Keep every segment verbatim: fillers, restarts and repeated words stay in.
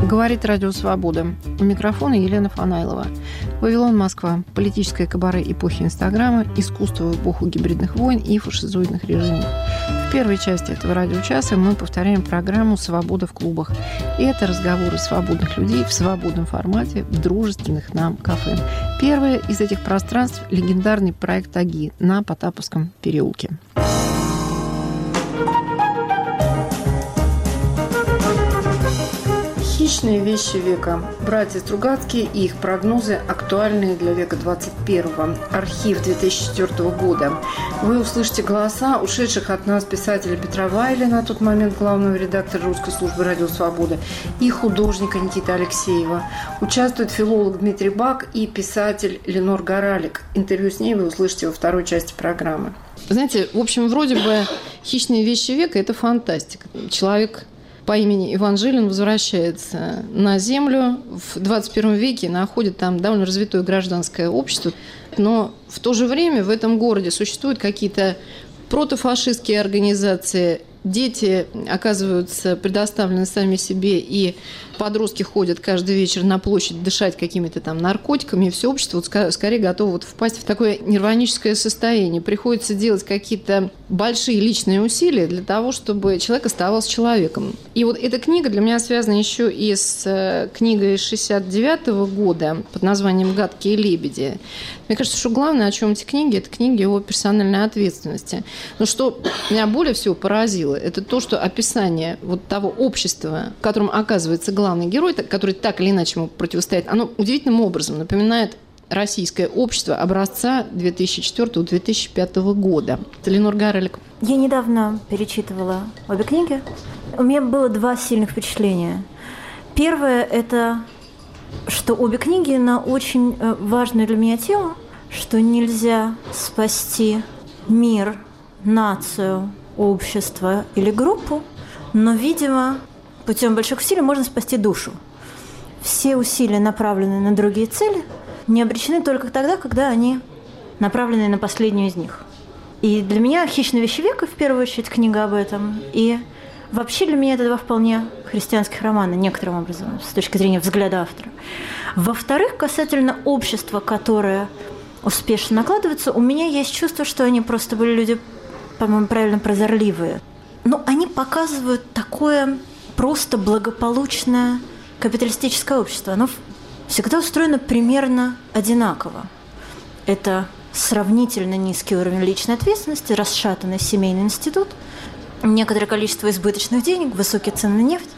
Говорит Радио Свобода. У микрофона Елена Фанайлова. Вавилон, Москва. Политическое кабаре эпохи Инстаграма, искусство в эпоху гибридных войн и фашизоидных режимов. В первой части этого радиочаса мы повторяем программу «Свобода в клубах». И это разговоры свободных людей в свободном формате в дружественных нам кафе. Первое из этих пространств – легендарный проект «Аги» на Потаповском переулке. Хищные вещи века. Братья Стругацкие и их прогнозы, актуальные для века двадцать первого. Архив две тысячи четвёртого года. Вы услышите голоса ушедших от нас писателя Петра Вайля, на тот момент главного редактора русской службы «Радио Свобода», и художника Никиты Алексеева. Участвует филолог Дмитрий Бак и писатель Ленор Горалик. Интервью с ней вы услышите во второй части программы. Знаете, в общем, вроде бы «Хищные вещи века» – это фантастика. Человек по имени Иван Жилин возвращается на Землю в двадцать первом веке, находит там довольно развитое гражданское общество, но в то же время в этом городе существуют какие-то протофашистские организации, дети оказываются предоставлены сами себе, и подростки ходят каждый вечер на площадь дышать какими-то там наркотиками, и все общество вот скорее готово вот впасть в такое нирваническое состояние. Приходится делать какие-то большие личные усилия для того, чтобы человек оставался человеком. И вот эта книга для меня связана еще и с книгой шестьдесят девятого года под названием «Гадкие лебеди». Мне кажется, что главное, о чем эти книги, это книги о персональной ответственности. Но что меня более всего поразило, это то, что описание вот того общества, в котором оказывается главный герой, который так или иначе ему противостоит, оно удивительным образом напоминает российское общество образца две тысячи четвёртого - две тысячи пятого года. Это Ленор Горалик. Я недавно перечитывала обе книги. У меня было два сильных впечатления. Первое – это что обе книги на очень важную для меня тему, что нельзя спасти мир, нацию, общество или группу, но, видимо, путем больших усилий можно спасти душу. Все усилия, направленные на другие цели, не обречены только тогда, когда они направлены на последнюю из них. И для меня «Хищные вещи века» в первую очередь книга об этом. И вообще для меня это два вполне христианских романа, некоторым образом, с точки зрения взгляда автора. Во-вторых, касательно общества, которое успешно накладывается, у меня есть чувство, что они просто были люди, по-моему, правильно прозорливые. Но они показывают такое просто благополучное капиталистическое общество. Оно всегда устроено примерно одинаково. Это сравнительно низкий уровень личной ответственности, расшатанный семейный институт, некоторое количество избыточных денег, высокие цены на нефть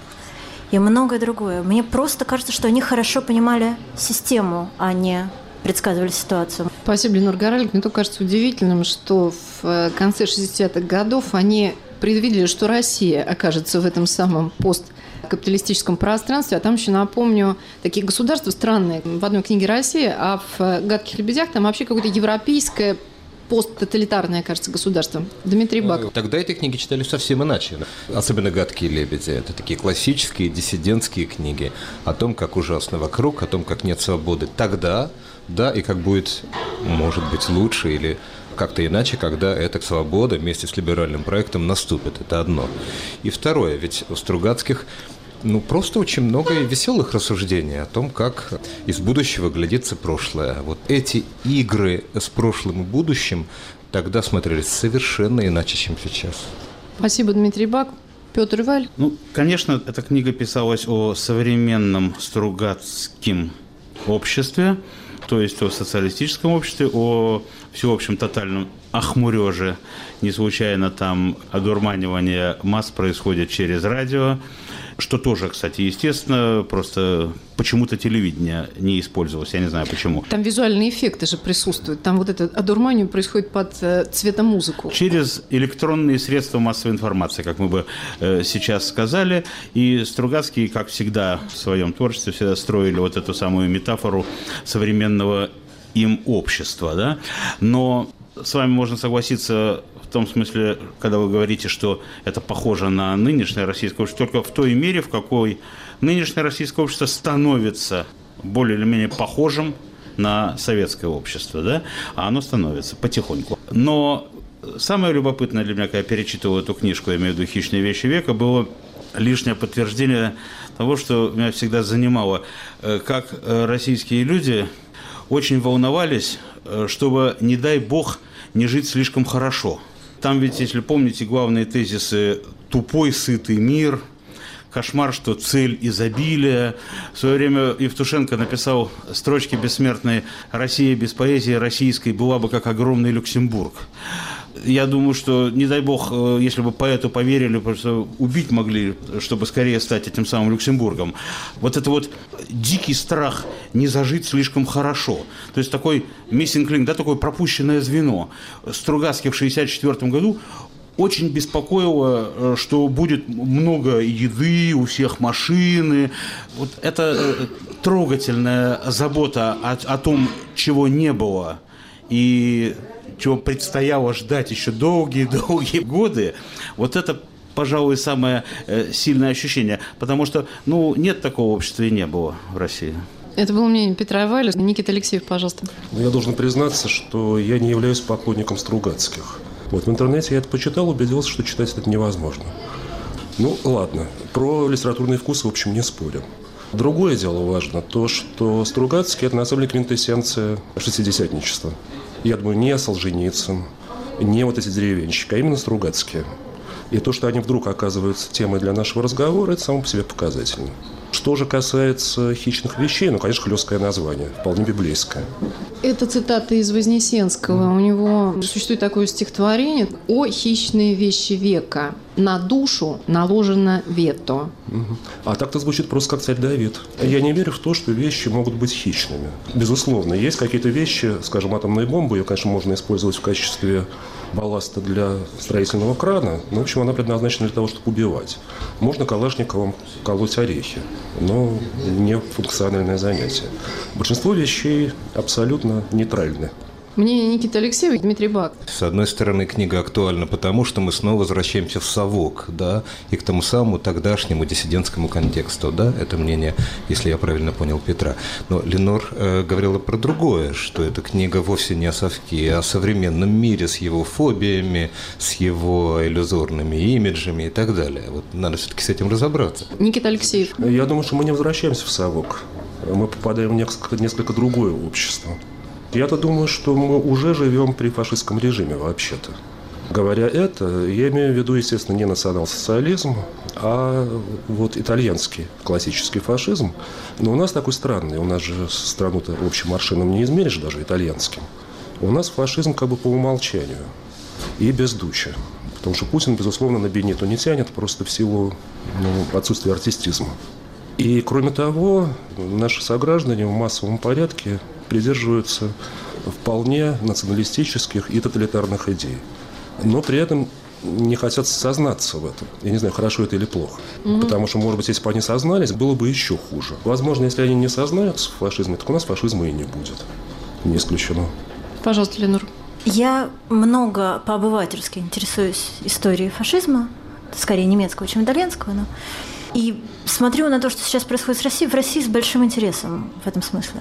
и многое другое. Мне просто кажется, что они хорошо понимали систему, а не предсказывали ситуацию. Спасибо, Ленор Горалик. Мне только кажется удивительным, что в конце шестидесятых годов они предвидели, что Россия окажется в этом самом посткапиталистическом пространстве. А там еще, напомню, такие государства странные. В одной книге «Россия», а в «Гадких лебедях» там вообще какое-то европейское посттоталитарное, кажется, государство. Дмитрий Бак. Тогда эти книги читали совсем иначе. Особенно «Гадкие лебеди». Это такие классические диссидентские книги о том, как ужасно вокруг, о том, как нет свободы тогда, да, и как будет, может быть, лучше или как-то иначе, когда эта свобода вместе с либеральным проектом наступит. Это одно. И второе, ведь у Стругацких ну, просто очень много веселых рассуждений о том, как из будущего глядится прошлое. Вот эти игры с прошлым и будущим тогда смотрелись совершенно иначе, чем сейчас. Спасибо, Дмитрий Бак. Петр Валь. Ну, конечно, эта книга писалась о современном Стругацким обществе, то есть о социалистическом обществе, о всеобщем тотальном охмуреже. Не случайно там одурманивание масс происходит через радио, что тоже, кстати, естественно, просто почему-то телевидение не использовалось, я не знаю почему. Там визуальные эффекты же присутствуют, там вот это одурманивание происходит под цветомузыку. Через электронные средства массовой информации, как мы бы э, сейчас сказали, и Стругацкие, как всегда в своем творчестве, всегда строили вот эту самую метафору современного им общества, да, но с вами можно согласиться в том смысле, когда вы говорите, что это похоже на нынешнее российское общество, только в той мере, в какой нынешнее российское общество становится более или менее похожим на советское общество, да, а оно становится потихоньку. Но самое любопытное для меня, когда я перечитывал эту книжку, я имею в виду «Хищные вещи века», было лишнее подтверждение того, что меня всегда занимало, как российские люди очень волновались, чтобы, не дай бог, не жить слишком хорошо. Там ведь, если помните, главные тезисы «тупой, сытый мир», «кошмар, что цель изобилия». В свое время Евтушенко написал строчки бессмертные: «Россия без поэзии российской была бы как огромный Люксембург». Я думаю, что, не дай бог, если бы поэту поверили, просто убить могли, чтобы скорее стать этим самым Люксембургом. Вот это вот дикий страх не зажить слишком хорошо. То есть такой missing link, да, такое пропущенное звено. Стругацкий в шестьдесят четвёртом году очень беспокоило, что будет много еды, у всех машины. Вот это трогательная забота о, о том, чего не было, и чего предстояло ждать еще долгие-долгие годы, вот это, пожалуй, самое сильное ощущение. Потому что, ну, нет такого общества и не было в России. Это было мнение Петра Вайля. Никита Алексеев, пожалуйста. Я должен признаться, что я не являюсь поклонником Стругацких. Вот в интернете я это почитал, убедился, что читать это невозможно. Ну, ладно. Про литературный вкус, в общем, не спорим. Другое дело важно, то, что Стругацкий – это на самом деле квинтэссенция шестидесятничества. Я думаю, не Солженицын, не вот эти деревенщики, а именно Стругацкие. И то, что они вдруг оказываются темой для нашего разговора, это само по себе показательно. Что же касается хищных вещей, ну, конечно, хлесткое название, вполне библейское. Это цитата из Вознесенского. У него существует такое стихотворение: «О хищные вещи века, на душу наложено вето». Угу. А так-то звучит просто как царь Давид. Я не верю в то, что вещи могут быть хищными. Безусловно, есть какие-то вещи, скажем, атомные бомбы, ее, конечно, можно использовать в качестве балласта для строительного крана, но, в общем, она предназначена для того, чтобы убивать. Можно калашниковым колоть орехи, но не функциональное занятие. Большинство вещей абсолютно нейтральны. Мнение Никиты Алексеева и Дмитрий Бак. С одной стороны, книга актуальна потому, что мы снова возвращаемся в совок, да, и к тому самому тогдашнему диссидентскому контексту, да, это мнение, если я правильно понял, Петра. Но Ленор э, говорила про другое, что эта книга вовсе не о совке, а о современном мире с его фобиями, с его иллюзорными имиджами и так далее. Вот надо все-таки с этим разобраться. Никита Алексеев. Я думаю, что мы не возвращаемся в совок. Мы попадаем в несколько, несколько другое общество. Я-то думаю, что мы уже живем при фашистском режиме вообще-то. Говоря это, я имею в виду, естественно, не национал-социализм, а вот итальянский классический фашизм. Но у нас такой странный. У нас же страну-то общим аршином не измеришь, даже итальянским. У нас фашизм как бы по умолчанию и без дуча. Потому что Путин, безусловно, на Бенито не тянет просто в силу ну, отсутствия артистизма. И, кроме того, наши сограждане в массовом порядке придерживаются вполне националистических и тоталитарных идей. Но при этом не хотят сознаться в этом. Я не знаю, хорошо это или плохо. Mm-hmm. Потому что, может быть, если бы они сознались, было бы еще хуже. Возможно, если они не сознаются в фашизме, так у нас фашизма и не будет. Не исключено. Пожалуйста, Ленор. Я много по-обывательски интересуюсь историей фашизма, скорее немецкого, чем итальянского, но... И смотрю на то, что сейчас происходит в России, в России с большим интересом в этом смысле.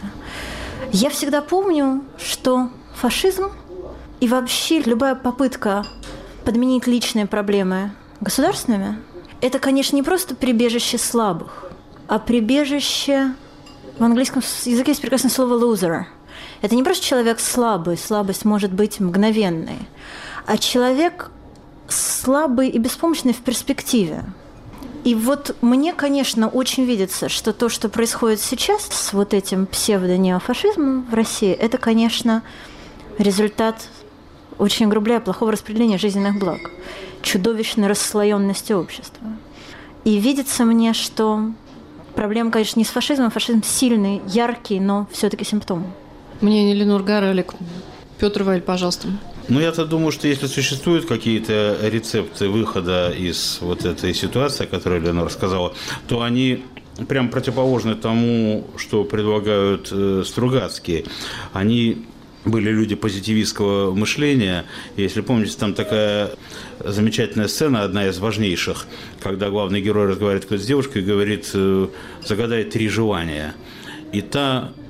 Я всегда помню, что фашизм и вообще любая попытка подменить личные проблемы государственными – это, конечно, не просто прибежище слабых, а прибежище, в английском языке есть прекрасное слово «loser». Это не просто человек слабый, слабость может быть мгновенной, а человек слабый и беспомощный в перспективе. И вот мне, конечно, очень видится, что то, что происходит сейчас с вот этим псевдонеофашизмом в России, это, конечно, результат, очень грубляя, плохого распределения жизненных благ, чудовищной расслоенности общества. И видится мне, что проблема, конечно, не с фашизмом, фашизм сильный, яркий, но все-таки симптом. Мнение Ленор Гарелик. Петр Вайль, пожалуйста. Ну, я-то думаю, что если существуют какие-то рецепты выхода из вот этой ситуации, о которой Лена рассказала, то они прям противоположны тому, что предлагают э, Стругацкие. Они были люди позитивистского мышления. Если помните, там такая замечательная сцена, одна из важнейших, когда главный герой разговаривает с девушкой и говорит: «Загадай три желания». И та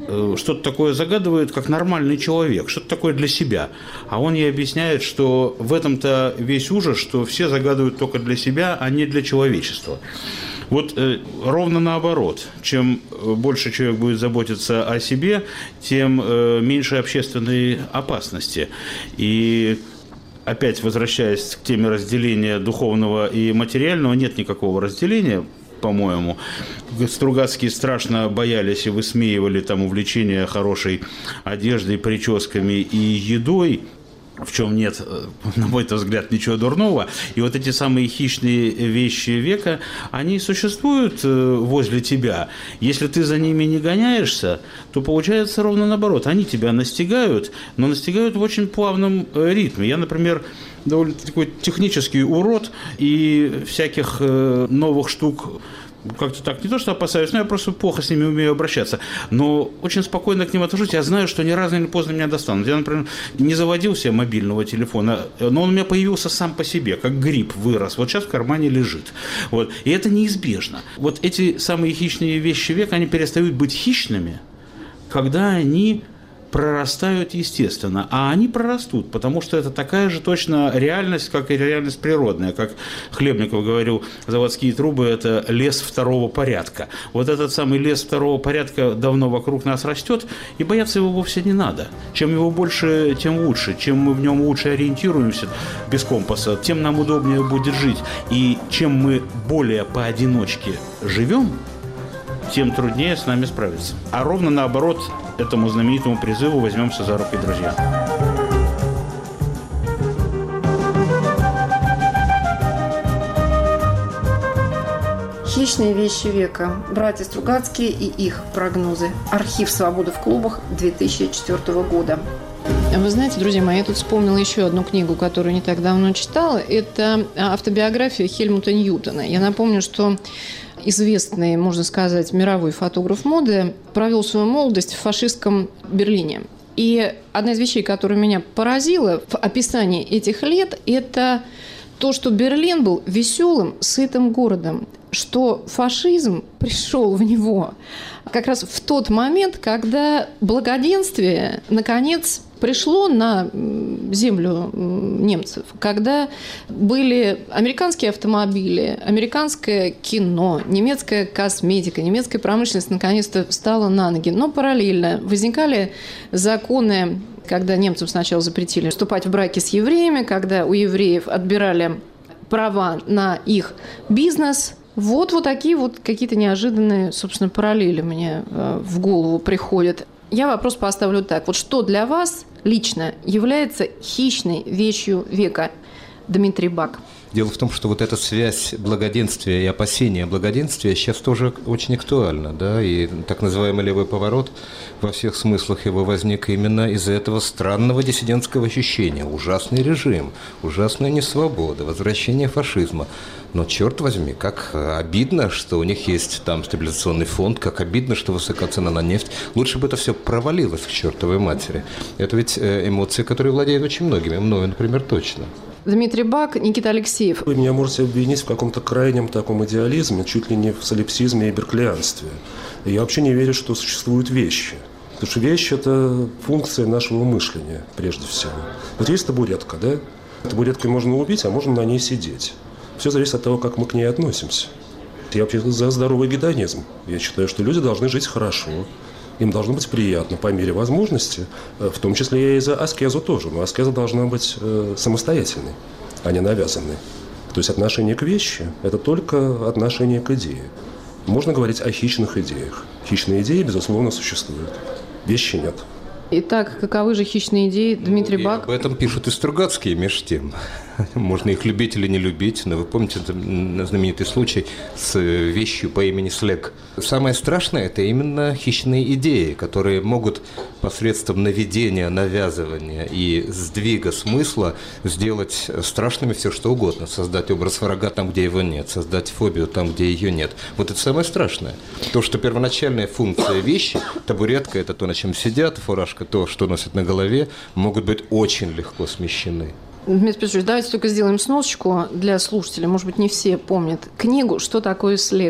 что-то такое загадывает, как нормальный человек, что-то такое для себя. А он ей объясняет, что в этом-то весь ужас, что все загадывают только для себя, а не для человечества. Вот э, ровно наоборот. Чем больше человек будет заботиться о себе, тем э, меньше общественной опасности. И опять возвращаясь к теме разделения духовного и материального, нет никакого разделения, по-моему. Стругацкие страшно боялись и высмеивали там увлечение хорошей одеждой, прическами и едой, в чем нет, на мой взгляд, ничего дурного. И вот эти самые хищные вещи века, они существуют возле тебя. Если ты за ними не гоняешься, то получается ровно наоборот. Они тебя настигают, но настигают в очень плавном ритме. Я, например, довольно такой технический урод, и всяких новых штук как-то так, не то что опасаюсь, но я просто плохо с ними умею обращаться. Но очень спокойно к ним отношусь. Я знаю, что ни разу или поздно меня достанут. Я, например, не заводил себе мобильного телефона, но он у меня появился сам по себе, как гриб вырос. Вот сейчас в кармане лежит. Вот. И это неизбежно. Вот эти самые хищные вещи века, они перестают быть хищными, когда они прорастают естественно. А они прорастут, потому что это такая же точно реальность, как и реальность природная. Как Хлебников говорил, заводские трубы – это лес второго порядка. Вот этот самый лес второго порядка давно вокруг нас растет, и бояться его вовсе не надо. Чем его больше, тем лучше. Чем мы в нем лучше ориентируемся без компаса, тем нам удобнее будет жить. И чем мы более поодиночке живем, тем труднее с нами справиться. А ровно наоборот этому знаменитому призыву возьмемся за руки, друзья. Хищные вещи века. Братья Стругацкие и их прогнозы. Архив «Свободы в клубах» две тысячи четвёртого года. Вы знаете, друзья мои, я тут вспомнила еще одну книгу, которую не так давно читала. Это автобиография Хельмута Ньютона. Я напомню, что известный, можно сказать, мировой фотограф моды провел свою молодость в фашистском Берлине. И одна из вещей, которая меня поразила в описании этих лет, это то, что Берлин был веселым, сытым городом, что фашизм пришел в него как раз в тот момент, когда благоденствие, наконец, пришло на землю немцев, когда были американские автомобили, американское кино, немецкая косметика, немецкая промышленность наконец-то встала на ноги. Но параллельно возникали законы, когда немцам сначала запретили вступать в браки с евреями, когда у евреев отбирали права на их бизнес. Вот, вот такие вот какие-то неожиданные, собственно, параллели мне в голову приходят. Я вопрос поставлю так. Вот что для вас лично является хищной вещью века? Дмитрий Бак. Дело в том, что вот эта связь благоденствия и опасения благоденствия сейчас тоже очень актуальна, да, и так называемый левый поворот во всех смыслах его возник именно из-за этого странного диссидентского ощущения. Ужасный режим, ужасная несвобода, возвращение фашизма. Но, черт возьми, как обидно, что у них есть там стабилизационный фонд, как обидно, что высокая цена на нефть. Лучше бы это все провалилось к чертовой матери. Это ведь эмоции, которые владеют очень многими, мною, например, точно. Дмитрий Бак, Никита Алексеев. Вы меня можете обвинить в каком-то крайнем таком идеализме, чуть ли не в солипсизме и берклианстве. Я вообще не верю, что существуют вещи. Потому что вещь – это функция нашего мышления, прежде всего. Вот есть табуретка, да? Табуреткой можно убить, а можно на ней сидеть. Все зависит от того, как мы к ней относимся. Я вообще за здоровый гедонизм. Я считаю, что люди должны жить хорошо. Им должно быть приятно по мере возможности, в том числе и за аскезу тоже. Но аскеза должна быть э, самостоятельной, а не навязанной. То есть отношение к вещи – это только отношение к идее. Можно говорить о хищных идеях. Хищные идеи, безусловно, существуют. Вещи нет. Итак, каковы же хищные идеи, Дмитрий ну, Бак? Об этом пишут и Стругацкие, между тем. Можно их любить или не любить, но вы помните знаменитый случай с вещью по имени Слег. Самое страшное – это именно хищные идеи, которые могут посредством наведения, навязывания и сдвига смысла сделать страшными все, что угодно. Создать образ врага там, где его нет, создать фобию там, где ее нет. Вот это самое страшное. То, что первоначальная функция вещи, табуретка – это то, на чем сидят, фуражка – то, что носят на голове, могут быть очень легко смещены. Дмитрий Петрович, давайте только сделаем сносочку для слушателей. Может быть, не все помнят книгу «Что такое слег».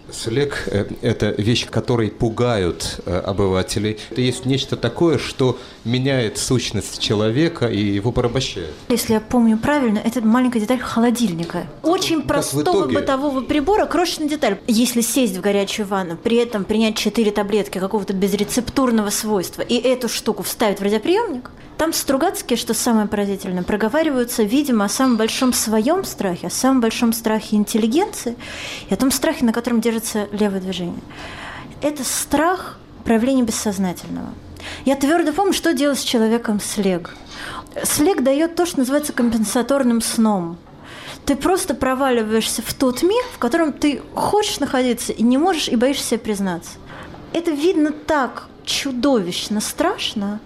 Слег – это вещь, которой пугают обывателей. Это есть нечто такое, что меняет сущность человека и его порабощает. Если я помню правильно, это маленькая деталь холодильника. Очень как простого итоге... бытового прибора, крошечная деталь. Если сесть в горячую ванну, при этом принять четыре таблетки какого-то безрецептурного свойства и эту штуку вставить в радиоприемник, там Стругацкие, что самое поразительное, проговариваются, видимо, о самом большом своем страхе, о самом большом страхе интеллигенции и о том страхе, на котором держится левое движение. Это страх проявления бессознательного. Я твердо помню, что делать с человеком слег. Слег дает то, что называется компенсаторным сном. Ты просто проваливаешься в тот мир, в котором ты хочешь находиться и не можешь, и боишься себе признаться. Это видно так чудовищно страшно,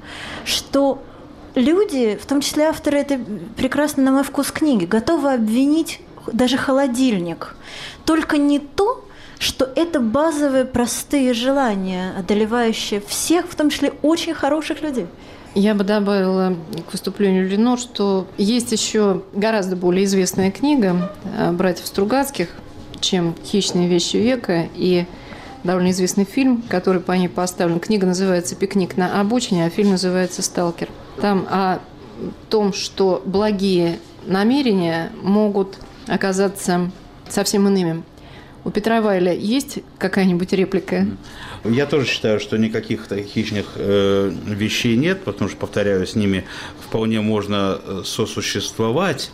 что люди, в том числе авторы этой прекрасной, на мой вкус, книги, готовы обвинить даже холодильник. Только не то, что это базовые простые желания, одолевающие всех, в том числе очень хороших людей. Я бы добавила к выступлению Ленор, что есть еще гораздо более известная книга братьев Стругацких, чем «Хищные вещи века», и довольно известный фильм, который по ней поставлен. Книга называется «Пикник на обочине», а фильм называется «Сталкер». Там о том, что благие намерения могут оказаться совсем иными. У Петра Вайля есть какая-нибудь реплика? Я тоже считаю, что никаких таких хищных э, вещей нет, потому что, повторяю, с ними вполне можно сосуществовать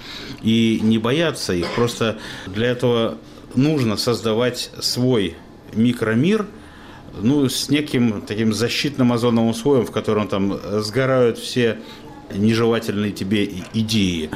и не бояться их. Просто для этого нужно создавать свой микромир, ну, с неким таким защитным озоновым слоем, в котором там сгорают все нежелательные тебе идеи.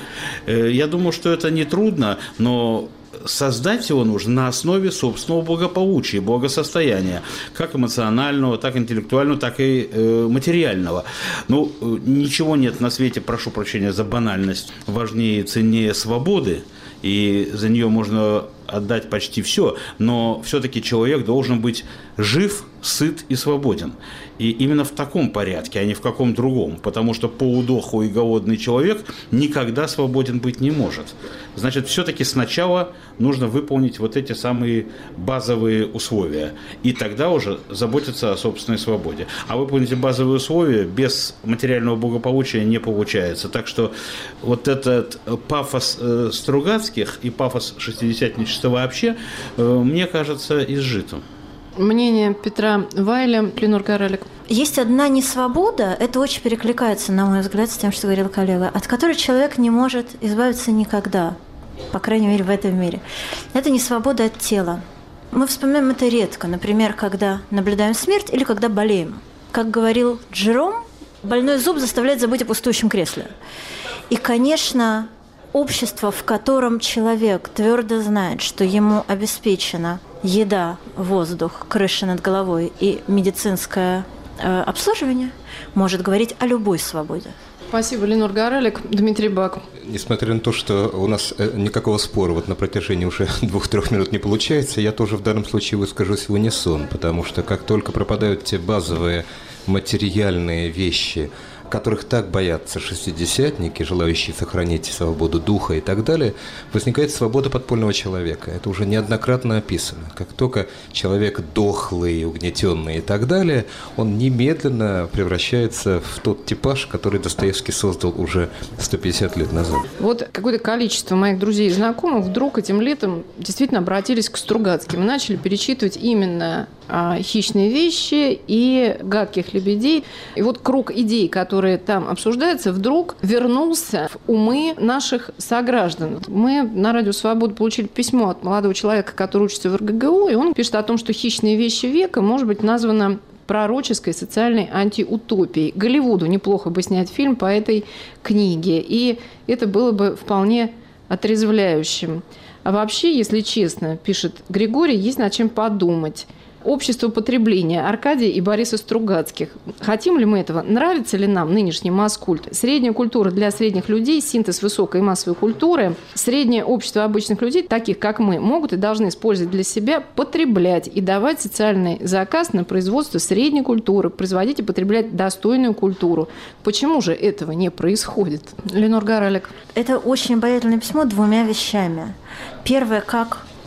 Я думаю, что это нетрудно, но создать его нужно на основе собственного благополучия, благосостояния, как эмоционального, так и интеллектуального, так и э, материального. Ну, ничего нет на свете, прошу прощения за банальность, важнее и ценнее свободы, и за нее можно отдать почти все, но все-таки человек должен быть жив, сыт и свободен. И именно в таком порядке, а не в каком другом, потому что полудохлый и голодный человек никогда свободен быть не может. Значит, все-таки сначала нужно выполнить вот эти самые базовые условия, и тогда уже заботиться о собственной свободе. А выполнить базовые условия без материального благополучия не получается. Так что вот этот пафос э, Стругацких и пафос шестидесятничества вообще, э, мне кажется, изжитым. Мнение Петра Вайля, Ленор Горалик. Есть одна несвобода, это очень перекликается, на мой взгляд, с тем, что говорил коллега, от которой человек не может избавиться никогда, по крайней мере, в этом мире. Это несвобода от тела. Мы вспоминаем это редко, например, когда наблюдаем смерть или когда болеем. Как говорил Джером, больной зуб заставляет забыть о пустующем кресле. И, конечно, общество, в котором человек твердо знает, что ему обеспечена еда, воздух, крыша над головой и медицинское э, обслуживание, может говорить о любой свободе. Спасибо, Ленор Горалик. Дмитрий Бак. Несмотря на то, что у нас никакого спора вот на протяжении уже двух-трех минут не получается, я тоже в данном случае выскажусь в унисон, потому что как только пропадают те базовые материальные вещи, которых так боятся шестидесятники, желающие сохранить свободу духа и так далее, возникает свобода подпольного человека. Это уже неоднократно описано. Как только человек дохлый, угнетенный и так далее, он немедленно превращается в тот типаж, который Достоевский создал уже сто пятьдесят лет назад. Вот какое-то количество моих друзей и знакомых вдруг этим летом действительно обратились к Стругацким и начали перечитывать именно а, «Хищные вещи» и «Гадких лебедей». И вот круг идей, которые там обсуждаются, вдруг вернулся в умы наших сограждан. Мы на Радио Свобода получили письмо от молодого человека, который учится в эр гэ гэ у, и он пишет о том, что «Хищные вещи века» может быть названо пророческой социальной антиутопией. Голливуду неплохо бы снять фильм по этой книге, и это было бы вполне отрезвляющим. А вообще, если честно, пишет Григорий, есть над чем подумать. Общество потребления Аркадия и Бориса Стругацких. Хотим ли мы этого? Нравится ли нам нынешний масс-культ? Средняя культура для средних людей, синтез высокой массовой культуры. Среднее общество обычных людей, таких как мы, могут и должны использовать для себя, потреблять и давать социальный заказ на производство средней культуры, производить и потреблять достойную культуру. Почему же этого не происходит? Ленор Горалик. Это очень обаятельное письмо двумя вещами. Первое, как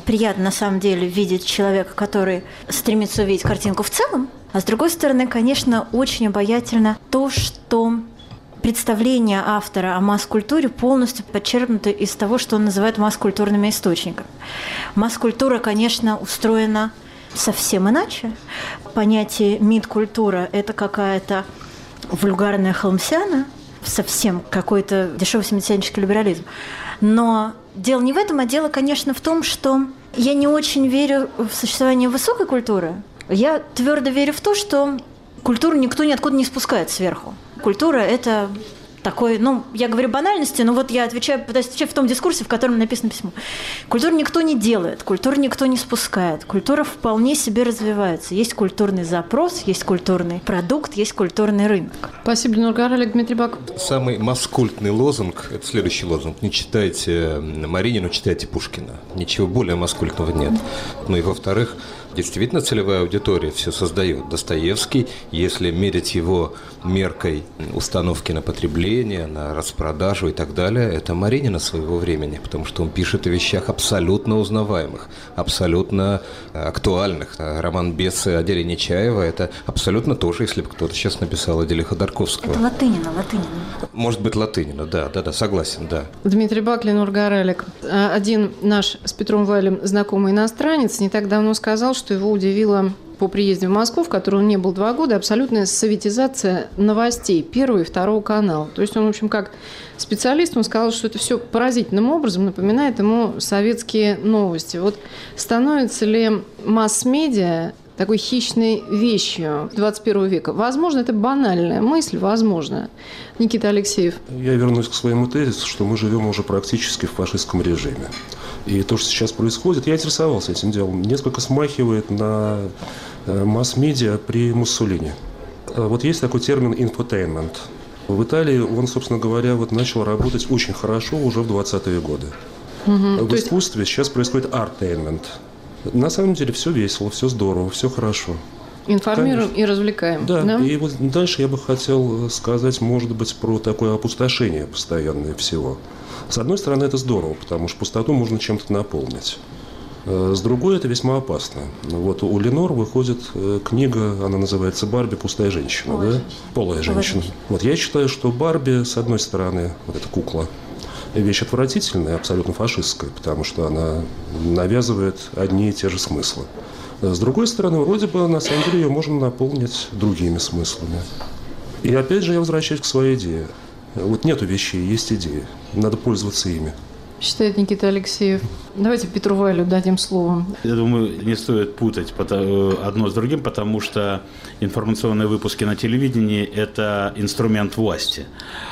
приятно на самом деле видеть человека, который стремится увидеть картинку в целом. А с другой стороны, конечно, очень обаятельно то, что представление автора о масс-культуре полностью подчеркнуто из того, что он называет масс-культурными источниками. Масс-культура, конечно, устроена совсем иначе. Понятие мид-культура – это какая-то вульгарная холмсяна, совсем какой-то дешевый семидесятнический либерализм. Но дело не в этом, а дело, конечно, в том, что я не очень верю в существование высокой культуры. Я твердо верю в то, что культуру никто ниоткуда не спускает сверху. Культура – это такой, ну, я говорю банальности, но вот я отвечаю, пытаюсь отвечать в том дискурсе, в котором написано письмо. Культуру никто не делает, культуру никто не спускает. Культура вполне себе развивается. Есть культурный запрос, есть культурный продукт, есть культурный рынок. Спасибо, Ленур Олег, Дмитрий Баков. Самый маскультный лозунг – это следующий лозунг. Не читайте Маринину, читайте Пушкина. Ничего более маскультного нет. Ну и во-вторых, действительно целевая аудитория все создает. Достоевский, если мерить его меркой установки на потребление, на распродажу и так далее, это Маринина своего времени, потому что он пишет о вещах абсолютно узнаваемых, абсолютно актуальных. Роман «Бесы» о деле Нечаева – это абсолютно тоже, если бы кто-то сейчас написал о деле Ходорковского. Это Латынина, Латынина. Может быть, Латынина, да, да, да, согласен, да. Дмитрий Бак, Ленур Олег. Один наш с Петром Вайлем знакомый иностранец не так давно сказал, что его удивило по приезде в Москву, в которой он не был два года, абсолютная советизация новостей первого и второго канала. То есть он, в общем, как специалист, он сказал, что это все поразительным образом напоминает ему советские новости. Вот становится ли масс-медиа такой хищной вещью двадцать первого века? Возможно, это банальная мысль, возможно. Никита Алексеев. Я вернусь к своему тезису, что мы живем уже практически в фашистском режиме. И то, что сейчас происходит, я интересовался этим делом, несколько смахивает на масс-медиа при Муссолини. Вот есть такой термин «инфотейнмент». В Италии он, собственно говоря, вот начал работать очень хорошо уже в двадцатые годы. Угу, в искусстве есть... сейчас происходит артейнмент. На самом деле все весело, все здорово, все хорошо. Информируем Конечно. И развлекаем. Да, да, и вот дальше я бы хотел сказать, может быть, про такое опустошение постоянное всего. С одной стороны, это здорово, потому что пустоту можно чем-то наполнить. С другой, это весьма опасно. Вот у Ленор выходит книга, она называется «Барби. Пустая женщина». Полая, да? женщина. Полая женщина. Вот я считаю, что Барби, с одной стороны, вот эта кукла, вещь отвратительная, абсолютно фашистская, потому что она навязывает одни и те же смыслы. С другой стороны, вроде бы, на самом деле, ее можно наполнить другими смыслами. И опять же я возвращаюсь к своей идее. Вот нету вещей, есть идеи. Надо пользоваться ими. Считает Никита Алексеев. Давайте Петру Вайлю дадим слово. Я думаю, не стоит путать одно с другим, потому что информационные выпуски на телевидении – это инструмент власти.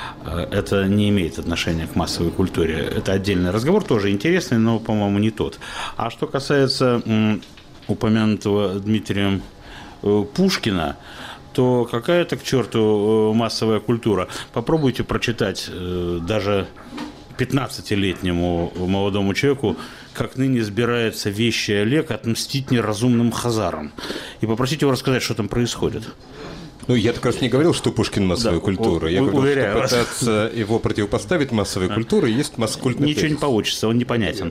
Это не имеет отношения к массовой культуре. Это отдельный разговор, тоже интересный, но, по-моему, не тот. А что касается м, упомянутого Дмитрием э, Пушкина, то какая-то к черту массовая культура. Попробуйте прочитать э, даже пятнадцатилетнему молодому человеку, как ныне сбирается вещий Олег отмстить неразумным хазарам. И попросить его рассказать, что там происходит. Ну, я как раз не говорил, что Пушкин массовая да, культура. Я говорил, уверяю что пытаться его противопоставить массовой культуре есть массокультный Ничего тезис. Не получится, он непонятен.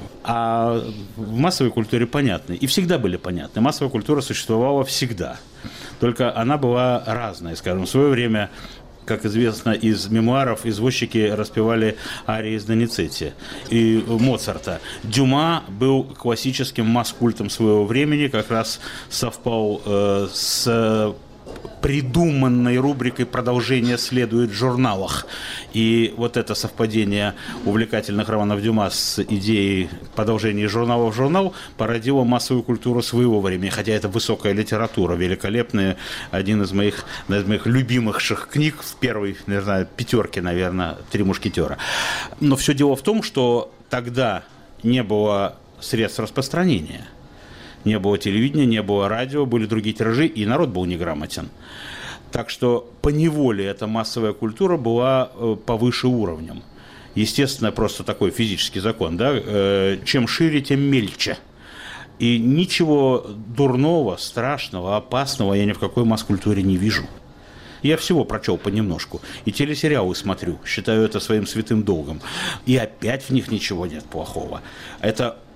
А в массовой культуре понятны. И всегда были понятны. Массовая культура существовала всегда. Только она была разная. Скажем, в свое время, как известно из мемуаров, извозчики распевали арии из Доницетти и Моцарта. Дюма был классическим масс-культом своего времени, как раз совпал э, с придуманной рубрикой «Продолжение следует в журналах». И вот это совпадение увлекательных романов Дюма с идеей продолжения журнала в журнал породило массовую культуру своего времени. Хотя это высокая литература, великолепная. Один из моих, одна из моих любимых книг в первой, не знаю, пятерке, наверное, «Три мушкетера». Но все дело в том, что тогда не было средств распространения. Не было телевидения, не было радио, были другие тиражи, и народ был неграмотен. Так что поневоле эта массовая культура была повыше уровнем. Естественно, просто такой физический закон, да? Чем шире, тем мельче. И ничего дурного, страшного, опасного я ни в какой масс-культуре не вижу. Я всего прочел понемножку. И телесериалы смотрю, считаю это своим святым долгом. И опять в них ничего нет плохого. Это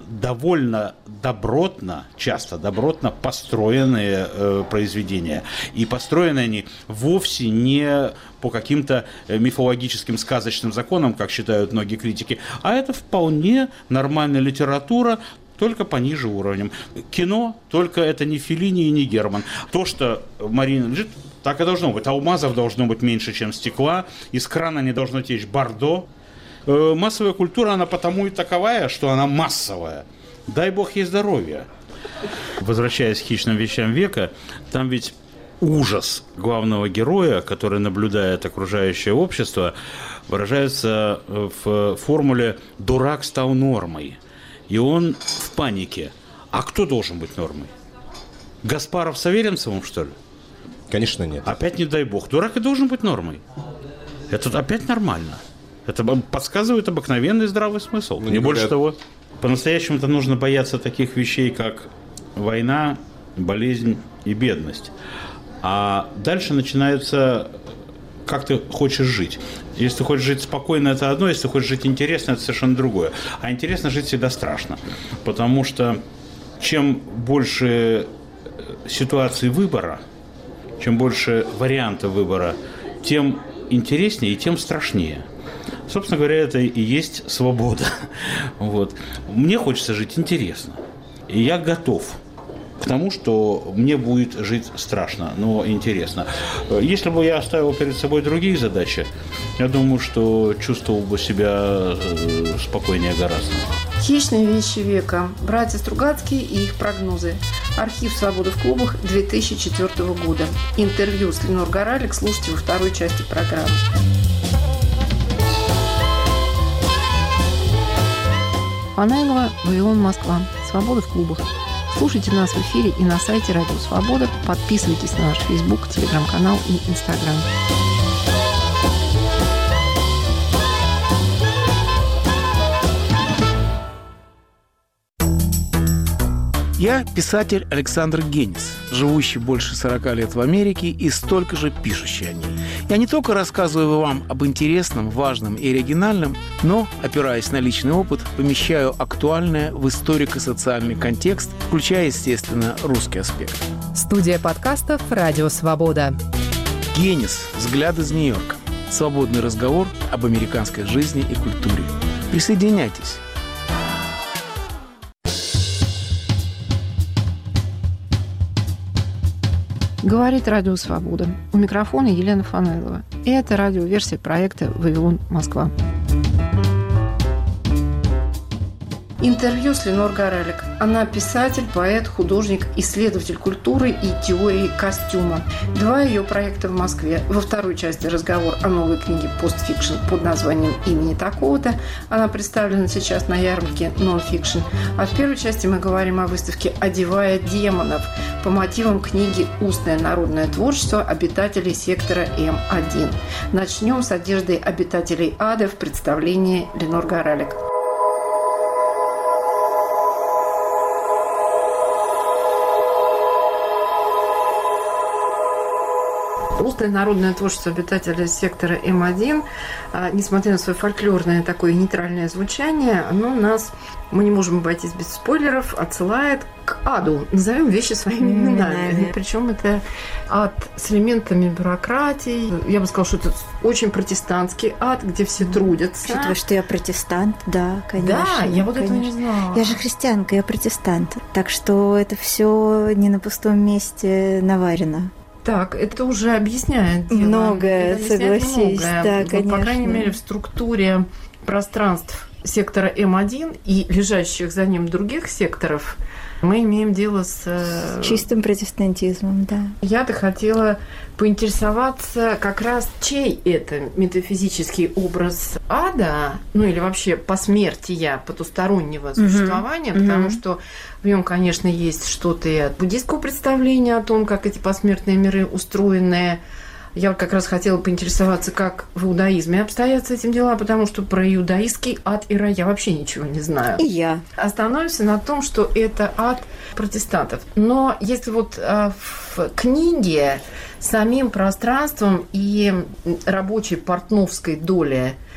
довольно добротно, часто добротно построенные э, произведения. И построены они вовсе не по каким-то мифологическим сказочным законам, как считают многие критики, а это вполне нормальная литература, только пониже уровнем. Кино, только это не Феллини и не Герман. То, что Марина лежит, так и должно быть. Алмазов должно быть меньше, чем стекла, из крана не должно течь бордо. Э, массовая культура, она потому и таковая, что она массовая. Дай бог ей здоровья. Возвращаясь к хищным вещам века, там ведь ужас главного героя, который наблюдает окружающее общество, выражается в формуле «дурак стал нормой». И он в панике. А кто должен быть нормой? Гаспаров с Аверинцевым, что ли? Конечно, нет. Опять не дай бог. Дурак и должен быть нормой. Это опять нормально. Это подсказывает обыкновенный здравый смысл. Ну, не больше того. По-настоящему-то нужно бояться таких вещей, как война, болезнь и бедность. А дальше начинается, как ты хочешь жить. Если ты хочешь жить спокойно, это одно, если ты хочешь жить интересно, это совершенно другое. А интересно жить всегда страшно. Потому что чем больше ситуаций выбора, чем больше вариантов выбора, тем интереснее и тем страшнее. Собственно говоря, это и есть свобода. Вот. Мне хочется жить интересно. И я готов к тому, что мне будет жить страшно, но интересно. Если бы я оставил перед собой другие задачи, я думаю, что чувствовал бы себя спокойнее гораздо. Хищные вещи века. Братья Стругацкие и их прогнозы. Архив «Свободы в клубах» две тысячи четвёртого года. Интервью с Ленор Горалик слушайте во второй части программы. Фанайлова, Вавилон, Москва. «Свобода в клубах». Слушайте нас в эфире и на сайте Радио Свобода. Подписывайтесь на наш Facebook, Телеграм-канал и Инстаграм. Я писатель Александр Генис, живущий больше сорока лет в Америке и столько же пишущий о ней. Я не только рассказываю вам об интересном, важном и оригинальном, но, опираясь на личный опыт, помещаю актуальное в историко-социальный контекст, включая, естественно, русский аспект. Студия подкастов «Радио Свобода». Генис. Взгляд из Нью-Йорка. Свободный разговор об американской жизни и культуре. Присоединяйтесь. Говорит Радио Свобода. У микрофона Елена Фанайлова. И это радиоверсия проекта «Вавилон, Москва». Интервью с Ленор Горалик. Она писатель, поэт, художник, исследователь культуры и теории костюма. Два ее проекта в Москве. Во второй части разговор о новой книге «Постфикшн» под названием «Имени такого-то». Она представлена сейчас на ярмарке «Нонфикшн». А в первой части мы говорим о выставке «Одевая демонов» по мотивам книги «Устное народное творчество обитателей сектора Эм один». Начнем с одежды обитателей ада в представлении Ленор Горалик. Устное народное творчество обитателей сектора Эм один, несмотря на свое фольклорное такое нейтральное звучание, оно нас, мы не можем обойтись без спойлеров, отсылает к аду. Назовем вещи своими именами. именами. Причем это ад с элементами бюрократии. Я бы сказала, что это очень протестантский ад, где все трудятся. Учитывая, что я протестант, да, конечно. Да, я вот конечно. этого не знала. Я же христианка, я протестант. Так что это все не на пустом месте наварено. Так, это уже объясняет дело. Многое, это объясняет согласись, многое. да, Вот, конечно. по крайней мере, в структуре пространств сектора Эм один и лежащих за ним других секторов мы имеем дело с... чистым протестантизмом, да. Я-то хотела поинтересоваться как раз, чей это метафизический образ ада, ну или вообще посмертия, потустороннего существования, mm-hmm. потому что в нем, конечно, есть что-то и от буддийского представления о том, как эти посмертные миры устроены. Я как раз хотела поинтересоваться, как в иудаизме обстоят с этим дела, потому что про иудаистский ад и рай я вообще ничего не знаю. И я. Остановимся на том, что это ад протестантов. Но если вот а, в книге самим пространством и рабочей портновской доли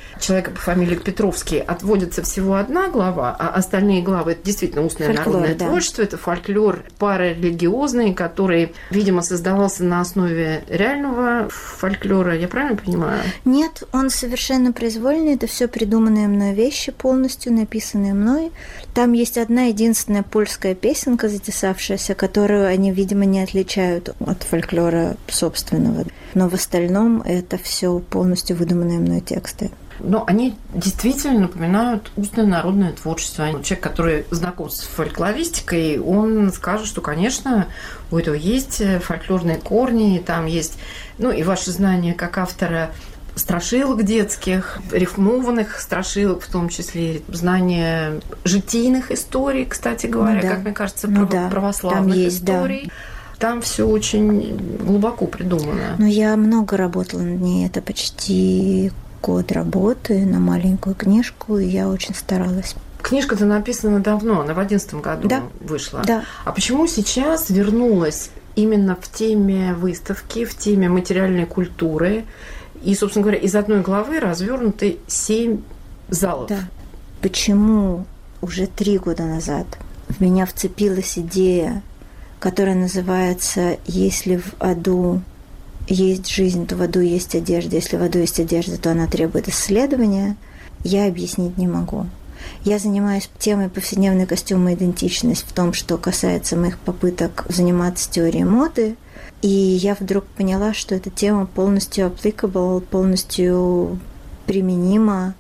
человека по фамилии Петровский отводится всего одна глава, а остальные главы – это действительно устное Фольклор, народное да. творчество, это фольклор парарелигиозный, который, видимо, создавался на основе реального фольклора. Я правильно понимаю? Нет, он совершенно произвольный. Это все придуманные мной вещи, полностью написанные мной. Там есть одна единственная польская песенка, затесавшаяся, которую они, видимо, не отличают от фольклора собственного. Но в остальном это все полностью выдуманные мной тексты. Но они действительно напоминают устное народное творчество. Человек, который знаком с фольклористикой, он скажет, что, конечно, у этого есть фольклорные корни, там есть, ну, и ваши знания как автора страшилок детских, рифмованных страшилок, в том числе знания житийных историй, кстати говоря, ну, да. как мне кажется, ну, прав- да. православных есть, историй. Да. Там все очень глубоко придумано. Ну, я много работала над ней, это почти год работы на маленькую книжку, и я очень старалась. Книжка-то написана давно, она в одиннадцатом году да. вышла. Да. А почему сейчас вернулась именно в теме выставки, в теме материальной культуры? И, собственно говоря, из одной главы развернуты семь залов. Да. Почему уже три года назад в меня вцепилась идея, которая называется «Если в аду есть жизнь, то в аду есть одежда. Если в аду есть одежда, то она требует исследования», я объяснить не могу. Я занимаюсь темой повседневной костюмы идентичность в том, что касается моих попыток заниматься теорией моды. И я вдруг поняла, что эта тема полностью applicable, полностью применима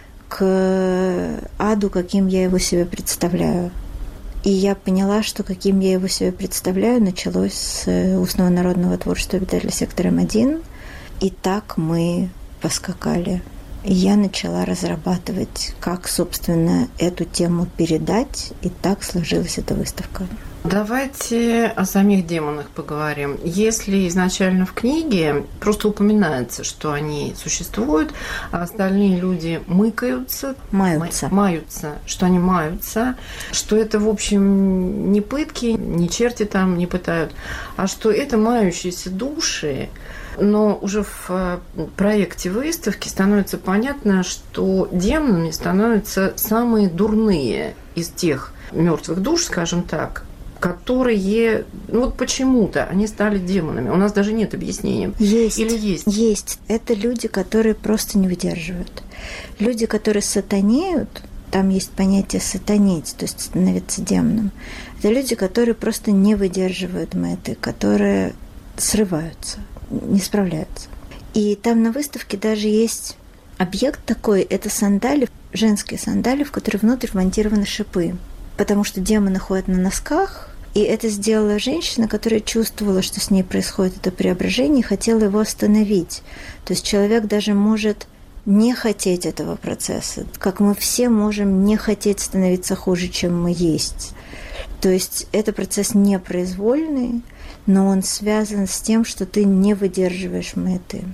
к аду, каким я его себе представляю. И я поняла, что каким я его себе представляю, началось с устного народного творчества обитателя сектора эм один. И так мы поскакали. И я начала разрабатывать, как, собственно, эту тему передать. И так сложилась эта выставка. Давайте о самих демонах поговорим. Если изначально в книге просто упоминается, что они существуют, а остальные люди мыкаются, маются, маются, что они маются, что это, в общем, не пытки, не черти там не пытают, а что это мающиеся души. Но уже в проекте выставки становится понятно, что демонами становятся самые дурные из тех мертвых душ, скажем так, которые, ну вот почему-то они стали демонами. У нас даже нет объяснения. Есть. Или есть? Есть. Это люди, которые просто не выдерживают. Люди, которые сатанеют, там есть понятие сатанить, то есть становиться демоном. Это люди, которые просто не выдерживают мэты, которые срываются, не справляются. И там на выставке даже есть объект такой, это сандали, женские сандали, в которые внутрь вмонтированы шипы. Потому что демоны ходят на носках, и это сделала женщина, которая чувствовала, что с ней происходит это преображение, и хотела его остановить. То есть человек даже может не хотеть этого процесса, как мы все можем не хотеть становиться хуже, чем мы есть. То есть это процесс непроизвольный, но он связан с тем, что ты не выдерживаешь мэты.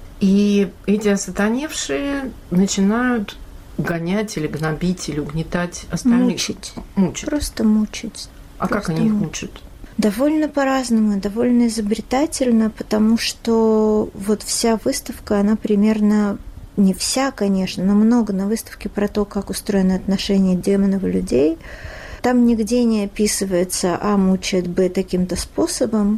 И эти осатаневшие начинают гонять или гнобить, или угнетать остальных. Мучить. Мучить. Просто мучить. А Просто как они их мучить. мучают? Довольно по-разному, довольно изобретательно, потому что вот вся выставка, она примерно, не вся, конечно, но много на выставке про то, как устроены отношения демонов и людей. Там нигде не описывается А мучает Б таким-то способом,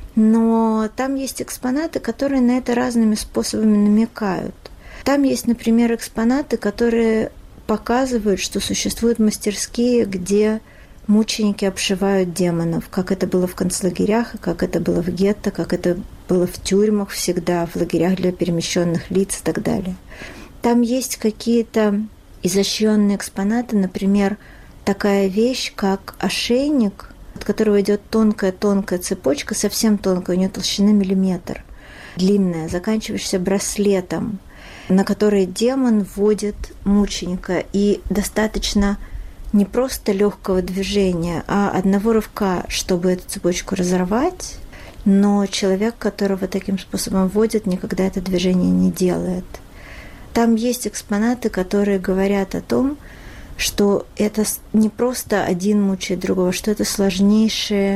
но там есть экспонаты, которые на это разными способами намекают. Там есть, например, экспонаты, которые показывают, что существуют мастерские, где мученики обшивают демонов, как это было в концлагерях, и как это было в гетто, как это было в тюрьмах всегда, в лагерях для перемещенных лиц и так далее. Там есть какие-то изощренные экспонаты, например, такая вещь, как ошейник, от которого идет тонкая-тонкая цепочка, совсем тонкая, у нее толщина миллиметр, длинная, заканчивающаяся браслетом, на который демон вводит мученика, и достаточно не просто легкого движения, а одного рывка, чтобы эту цепочку разорвать, но человек, которого таким способом вводят, никогда это движение не делает. Там есть экспонаты, которые говорят о том, что это не просто один мучает другого, что это сложнейшие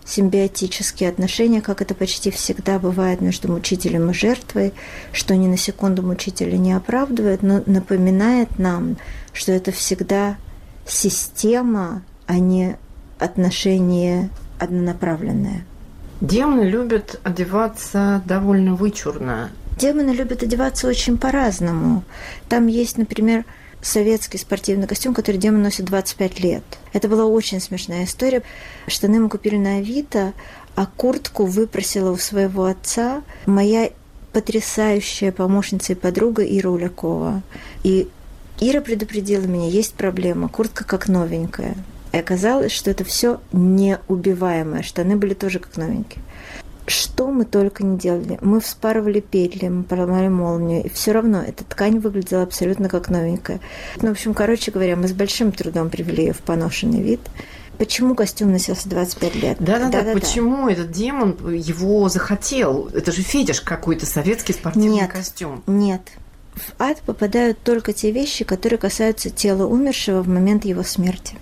симбиотические отношения, как это почти всегда бывает между мучителем и жертвой, что ни на секунду мучителя не оправдывает, но напоминает нам, что это всегда система, а не отношение однонаправленное. Демоны любят одеваться довольно вычурно. Демоны любят одеваться очень по-разному. Там есть, например, советский спортивный костюм, который демон носит двадцать пять лет. Это была очень смешная история. Штаны мы купили на Авито, а куртку выпросила у своего отца моя потрясающая помощница и подруга Ира Улякова. И Ира предупредила меня, есть проблема, куртка как новенькая. И оказалось, что это все неубиваемое. Штаны были тоже как новенькие. Что мы только не делали. Мы вспарывали петли, мы поломали молнию, и все равно эта ткань выглядела абсолютно как новенькая. Ну, в общем, короче говоря, мы с большим трудом привели ее в поношенный вид. Почему костюм носился двадцать пять лет? Да-да-да, почему этот демон его захотел? Это же фетиш какой-то, советский спортивный нет, костюм. Нет. В ад попадают только те вещи, которые касаются тела умершего в момент его смерти.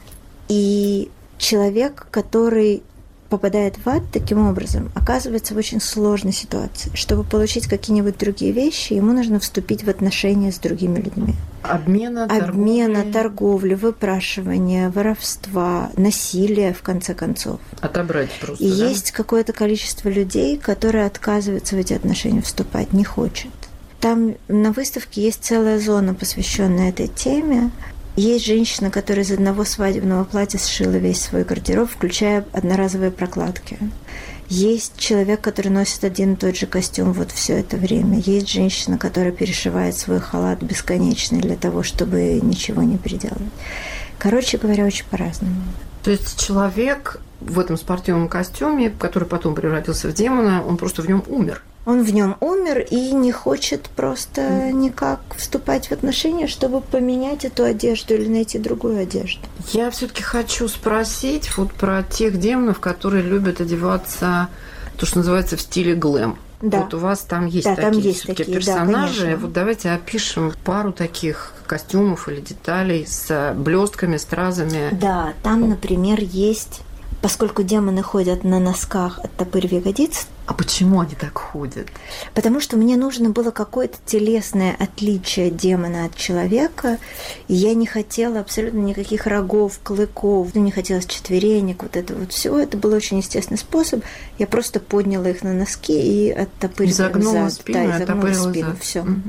И человек, который попадает в ад таким образом, оказывается в очень сложной ситуации. Чтобы получить какие-нибудь другие вещи, ему нужно вступить в отношения с другими людьми. Обмена, Обмена, торговли, торговли, выпрашивания, воровства, насилия, в конце концов. Отобрать просто, И да? есть какое-то количество людей, которые отказываются в эти отношения вступать, не хочет. Там на выставке есть целая зона, посвященная этой теме. Есть женщина, которая из одного свадебного платья сшила весь свой гардероб, включая одноразовые прокладки. Есть человек, который носит один и тот же костюм вот все это время. Есть женщина, которая перешивает свой халат бесконечный для того, чтобы ничего не переделать. Короче говоря, очень по-разному. То есть человек в этом спортивном костюме, который потом превратился в демона, он просто в нем умер. Он в нем умер и не хочет просто никак вступать в отношения, чтобы поменять эту одежду или найти другую одежду. Я все-таки хочу спросить вот про тех демонов, которые любят одеваться, то, что называется, в стиле глэм. Да. Вот у вас там есть да, такие, там есть все-таки такие, персонажи. Да, вот давайте опишем пару таких костюмов или деталей с блестками, стразами. Да, там, например, есть... Поскольку демоны ходят на носках, оттопырив ягодиц. А почему они так ходят? Потому что мне нужно было какое-то телесное отличие демона от человека, и я не хотела абсолютно никаких рогов, клыков, не хотелось четверенек, вот это вот все. Это был очень естественный способ. Я просто подняла их на носки и оттопырила загнула зад. спину, да, и загнула спину, зад. Все. Угу.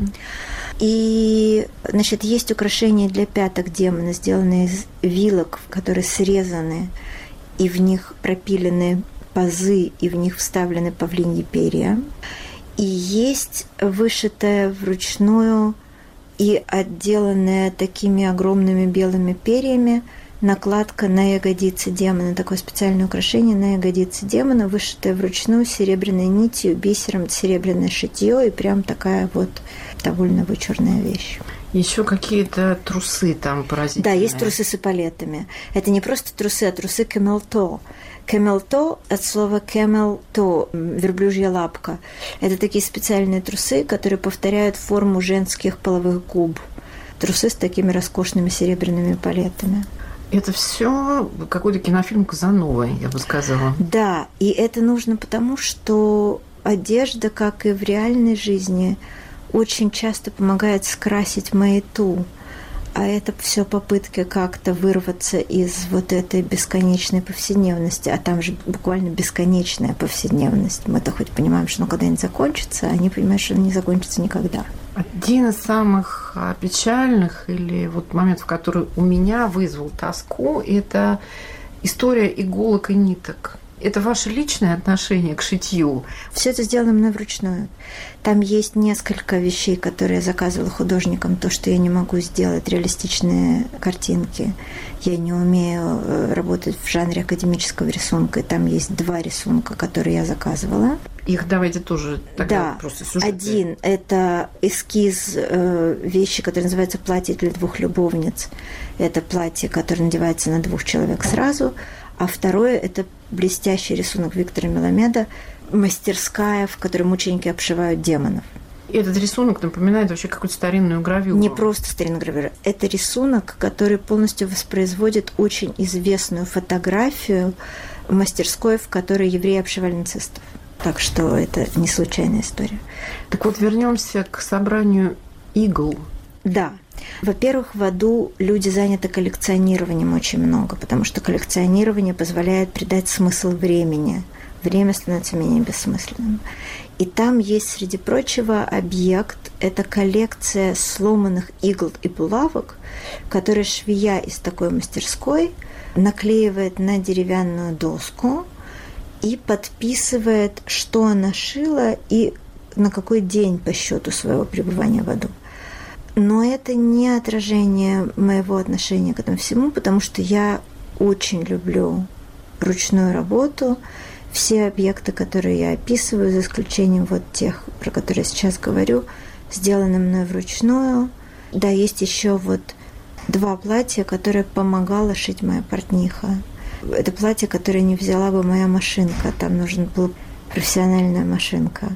И, значит, есть украшения для пяток демона, сделанные из вилок, которые срезаны, и в них пропилены пазы, и в них вставлены павлиньи перья. И есть вышитая вручную и отделанная такими огромными белыми перьями накладка на ягодицы демона. Такое специальное украшение на ягодицы демона, вышитое вручную серебряной нитью, бисером, серебряное шитье, и прям такая вот довольно вычурная вещь. Еще какие-то трусы там поразительные. Да, есть трусы с эполетами. Это не просто трусы, а трусы camel toe. Camel toe от слова camel toe, верблюжья лапка. Это такие специальные трусы, которые повторяют форму женских половых губ. Трусы с такими роскошными серебряными эполетами. Это все какой-то кинофильм Казановой, я бы сказала. Да, и это нужно потому, что одежда, как и в реальной жизни, очень часто помогает скрасить маяту, а это все попытки как-то вырваться из вот этой бесконечной повседневности, а там же буквально бесконечная повседневность. Мы-то хоть понимаем, что оно когда-нибудь закончится, а они понимают, что оно не закончится никогда. Один из самых печальных или вот моментов, который у меня вызвал тоску, это история иголок и ниток. Это ваше личное отношение к шитью? Все это сделано мной вручную. Там есть несколько вещей, которые я заказывала художникам. То, что я не могу сделать, реалистичные картинки. Я не умею работать в жанре академического рисунка. И там есть два рисунка, которые я заказывала. Их давайте тоже тогда да. просто сюжеты. Один – это эскиз э, вещи, которая называется «Платье для двух любовниц». Это платье, которое надевается на двух человек сразу. А второе – это блестящий рисунок Виктора Меламеда «Мастерская, в которой мученики обшивают демонов». Этот рисунок напоминает вообще какую-то старинную гравюру. Не просто старинную гравюру. Это рисунок, который полностью воспроизводит очень известную фотографию мастерской, в которой евреи обшивали нацистов. Так что это не случайная история. Так вот, вернемся к собранию игл. Да. Во-первых, в аду люди заняты коллекционированием очень много, потому что коллекционирование позволяет придать смысл времени. Время становится менее бессмысленным. И там есть, среди прочего, объект. Это коллекция сломанных игл и булавок, которые швея из такой мастерской наклеивает на деревянную доску и подписывает, что она шила и на какой день по счету своего пребывания в аду. Но это не отражение моего отношения к этому всему, потому что я очень люблю ручную работу. Все объекты, которые я описываю, за исключением вот тех, про которые я сейчас говорю, сделаны мной вручную. Да, есть еще вот два платья, которые помогала шить моя портниха. Это платье, которое не взяла бы моя машинка. Там нужна была профессиональная машинка.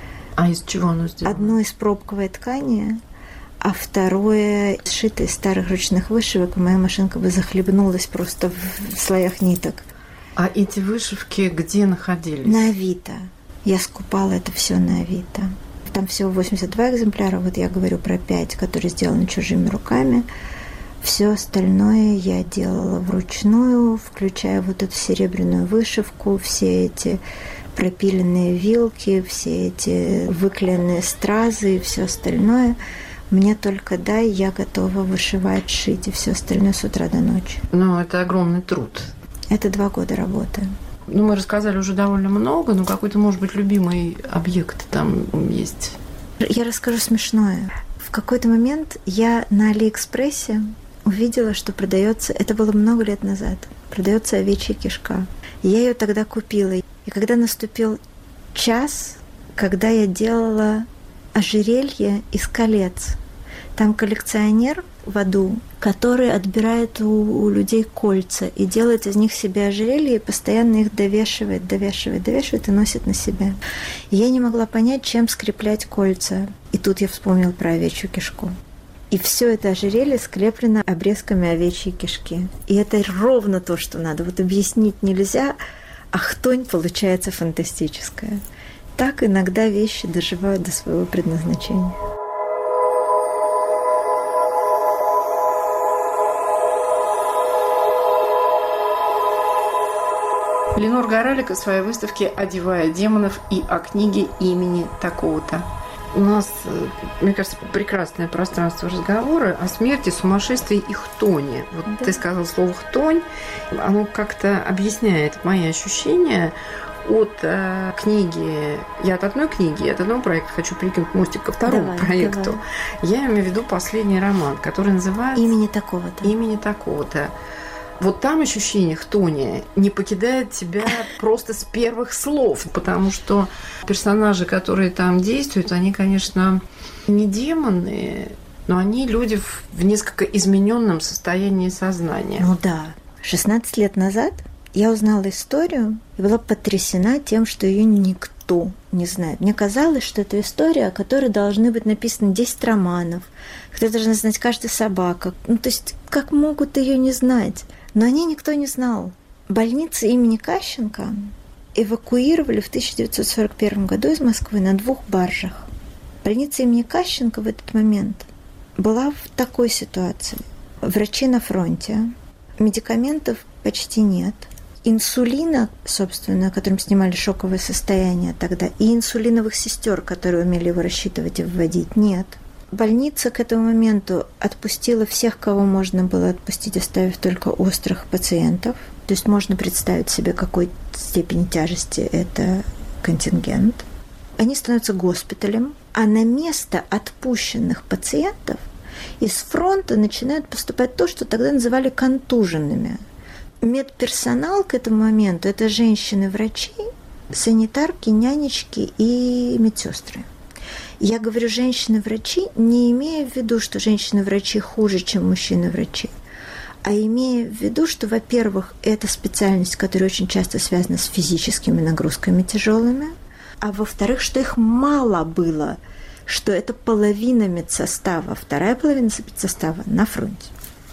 А из чего оно сделано? Одно из пробковой ткани, а второе сшито из старых ручных вышивок. Моя машинка бы захлебнулась просто в слоях ниток. А эти вышивки где находились? На Авито. Я скупала это все на Авито. Там всего восемьдесят два экземпляра. Вот я говорю про пять, которые сделаны чужими руками. Все остальное я делала вручную, включая вот эту серебряную вышивку, все эти пропиленные вилки, все эти выклеенные стразы и все остальное. Мне только дай, я готова вышивать, шить и все остальное с утра до ночи. Ну, это огромный труд. Это два года работы. Ну, мы рассказали уже довольно много, но какой-то, может быть, любимый объект там есть. Я расскажу смешное. В какой-то момент я на Алиэкспрессе увидела, что продается, это было много лет назад, продается овечья кишка. Я ее тогда купила. И когда наступил час, когда я делала ожерелье из колец, там коллекционер в аду, который отбирает у, у людей кольца и делает из них себе ожерелье и постоянно их довешивает, довешивает, довешивает и носит на себя. И я не могла понять, чем скреплять кольца. И тут я вспомнила про овечью кишку. И все это ожерелье скреплено обрезками овечьей кишки. И это ровно то, что надо. Вот объяснить нельзя, а хтонь получается фантастическая. Так иногда вещи доживают до своего предназначения. Ленор Горалик о своей выставке «Одевая демонов» и о книге имени такого-то. У нас, мне кажется, прекрасное пространство разговора о смерти, сумасшествии и хтоне. Вот да. Ты сказал слово «хтонь», оно как-то объясняет мои ощущения от э, книги. Я от одной книги, от одного проекта хочу прикинуть мостик ко второму давай, проекту. Давай. Я имею в виду последний роман, который называется «Имени такого-то». «Имени такого-то». Вот там ощущение хтони не покидает тебя просто с первых слов, потому что персонажи, которые там действуют, они, конечно, не демоны, но они люди в несколько измененном состоянии сознания. Ну да. шестнадцать лет назад я узнала историю и была потрясена тем, что ее никто не знает. Мне казалось, что это история, о которой должны быть написаны десять романов, которую должна знать каждая собака. Ну, то есть, как могут ее не знать? Но о ней никто не знал. Больницу имени Кащенко эвакуировали в тысяча девятьсот сорок первом году из Москвы на двух баржах. Больница имени Кащенко в этот момент была в такой ситуации. Врачи на фронте, медикаментов почти нет, инсулина, собственно, которым снимали шоковое состояние тогда, и инсулиновых сестер, которые умели его рассчитывать и вводить, нет. Больница к этому моменту отпустила всех, кого можно было отпустить, оставив только острых пациентов. То есть можно представить себе, какой степени тяжести это контингент. Они становятся госпиталем, а на место отпущенных пациентов из фронта начинают поступать то, что тогда называли контуженными. Медперсонал к этому моменту – это женщины-врачи, санитарки, нянечки и медсестры. Я говорю женщины-врачи, не имея в виду, что женщины-врачи хуже, чем мужчины-врачи, а имея в виду, что, во-первых, это специальность, которая очень часто связана с физическими нагрузками тяжелыми, а во-вторых, что их мало было что это половина медсостава, вторая половина медсостава на фронте.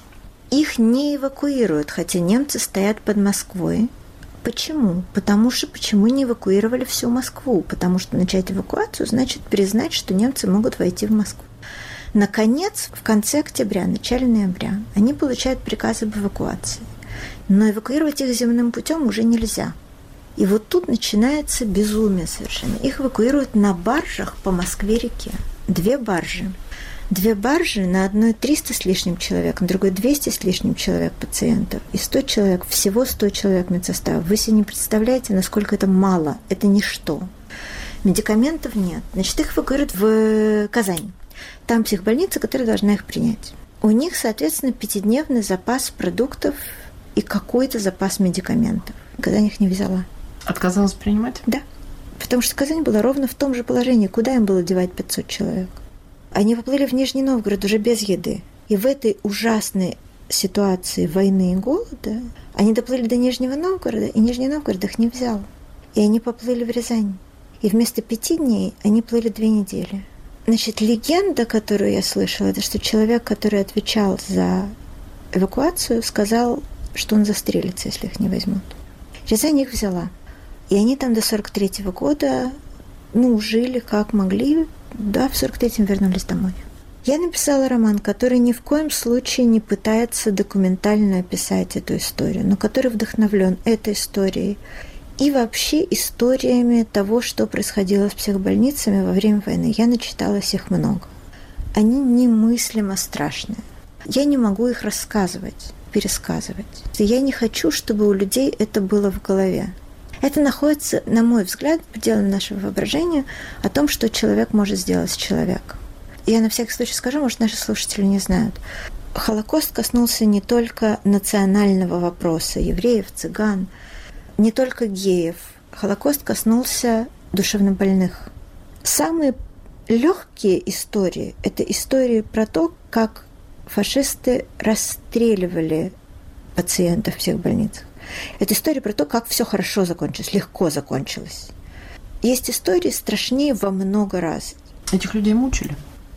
Их не эвакуируют, хотя немцы стоят под Москвой. Почему? Потому что почему не эвакуировали всю Москву? Потому что начать эвакуацию значит признать, что немцы могут войти в Москву. Наконец, в конце октября, начале ноября, они получают приказ об эвакуации. Но эвакуировать их земным путем уже нельзя. И вот тут начинается безумие совершенно. Их эвакуируют на баржах по Москве-реке. Две баржи. Две баржи, на одной триста с лишним человек, на другой двести с лишним человек пациентов. И сто человек, всего сто человек медсостава. Вы себе не представляете, насколько это мало. Это ничто. Медикаментов нет. Значит, их эвакуируют в Казань. Там психбольница, которая должна их принять. У них, соответственно, пятидневный запас продуктов и какой-то запас медикаментов. Казань их не взяла. Отказалась принимать? Да. Потому что Казань была ровно в том же положении, куда им было девать пятьсот человек. Они поплыли в Нижний Новгород уже без еды. И в этой ужасной ситуации войны и голода они доплыли до Нижнего Новгорода, и Нижний Новгород их не взял. И они поплыли в Рязань. И вместо пяти дней они плыли две недели. Значит, легенда, которую я слышала, это что человек, который отвечал за эвакуацию, сказал, что он застрелится, если их не возьмут. Рязань их взяла. И они там до сорок третьего года, ну, жили как могли. Да, в сорок третьем вернулись домой. Я написала роман, который ни в коем случае не пытается документально описать эту историю, но который вдохновлен этой историей и вообще историями того, что происходило с психбольницами во время войны. Я начиталась их много. Они немыслимо страшные. Я не могу их рассказывать, пересказывать. Я не хочу, чтобы у людей это было в голове. Это находится, на мой взгляд, в пределах нашего воображения о том, что человек может сделать с человеком. Я на всякий случай скажу, может, наши слушатели не знают. Холокост коснулся не только национального вопроса евреев, цыган, не только геев. Холокост коснулся душевнобольных. Самые легкие истории – это истории про то, как фашисты расстреливали пациентов в психбольницах. Это история про то, как все хорошо закончилось, легко закончилось. Есть истории страшнее во много раз. Этих людей мучили?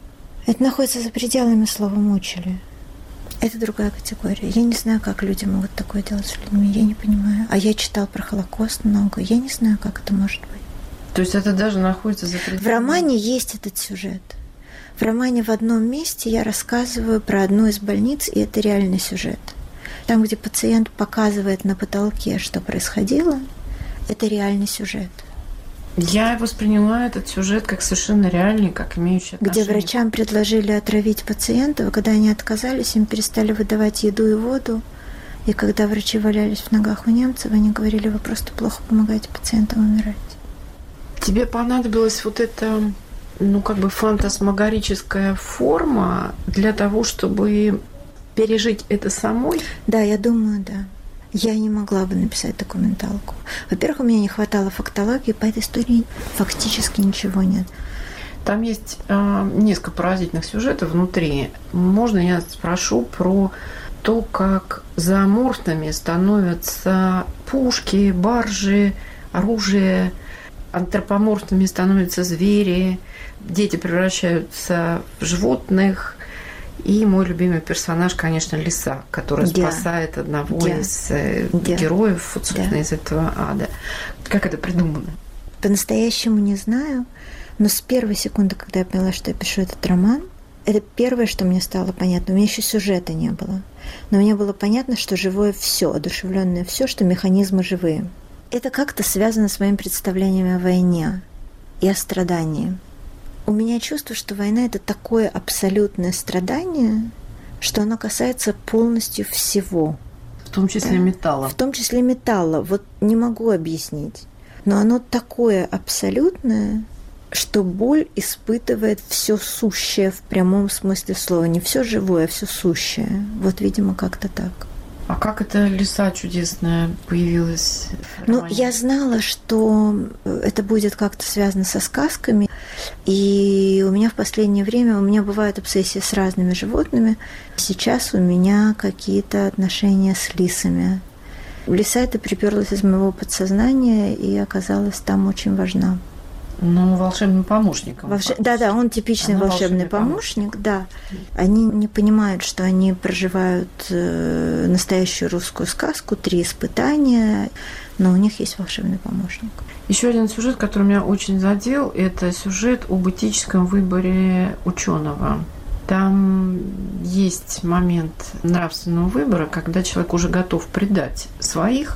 Это находится за пределами слова «мучили». Это другая категория. Я не знаю, как люди могут такое делать с людьми. Я не понимаю. А я читал про Холокост много. Я не знаю, как это может быть. То есть это даже находится за пределами? В романе есть этот сюжет. В романе в одном месте я рассказываю про одну из больниц, и это реальный сюжет. Там, где пациент показывает на потолке, что происходило, это реальный сюжет. Я восприняла этот сюжет как совершенно реальный, как имеющий отношение. Где врачам предложили отравить пациентов, когда они отказались, им перестали выдавать еду и воду. И когда врачи валялись в ногах у немцев, они говорили: вы просто плохо помогаете пациентам умирать. Тебе понадобилась вот эта, ну, как бы фантасмагорическая форма для того, чтобы пережить это самой? Да, я думаю, да. Я не могла бы написать документалку. Во-первых, у меня не хватало фактологии, по этой истории фактически ничего нет. Там есть э, несколько поразительных сюжетов внутри. Можно я спрошу про то, как зооморфными становятся пушки, баржи, оружие, антропоморфными становятся звери, дети превращаются в животных. И мой любимый персонаж, конечно, лиса, которая да. спасает одного да. из э, да. героев, вот, собственно, да. из этого ада. Как это придумано? По-настоящему не знаю, но с первой секунды, когда я поняла, что я пишу этот роман, это первое, что мне стало понятно. У меня еще сюжета не было. Но мне было понятно, что живое все, одушевленное все, что механизмы живые. Это как-то связано с моим представлением о войне и о страдании. У меня чувство, что война – это такое абсолютное страдание, что оно касается полностью всего. В том числе да? металла. В том числе металла. Вот не могу объяснить. Но оно такое абсолютное, что боль испытывает все сущее в прямом смысле слова. Не все живое, а все сущее. Вот, видимо, как-то так. А как эта лиса чудесная появилась? Ну, я знала, что это будет как-то связано со сказками. И у меня в последнее время, у меня бывают обсессии с разными животными. Сейчас у меня какие-то отношения с лисами. Лиса эта приперлась из моего подсознания и оказалась там очень важна. Ну, волшебным помощником. Волш... Да-да, он типичный Она волшебный волшебный помощник, помощник, да. Они не понимают, что они проживают э, настоящую русскую сказку, три испытания, но у них есть волшебный помощник. Еще один сюжет, который меня очень задел, это сюжет об этическом выборе ученого. Там есть момент нравственного выбора, когда человек уже готов предать своих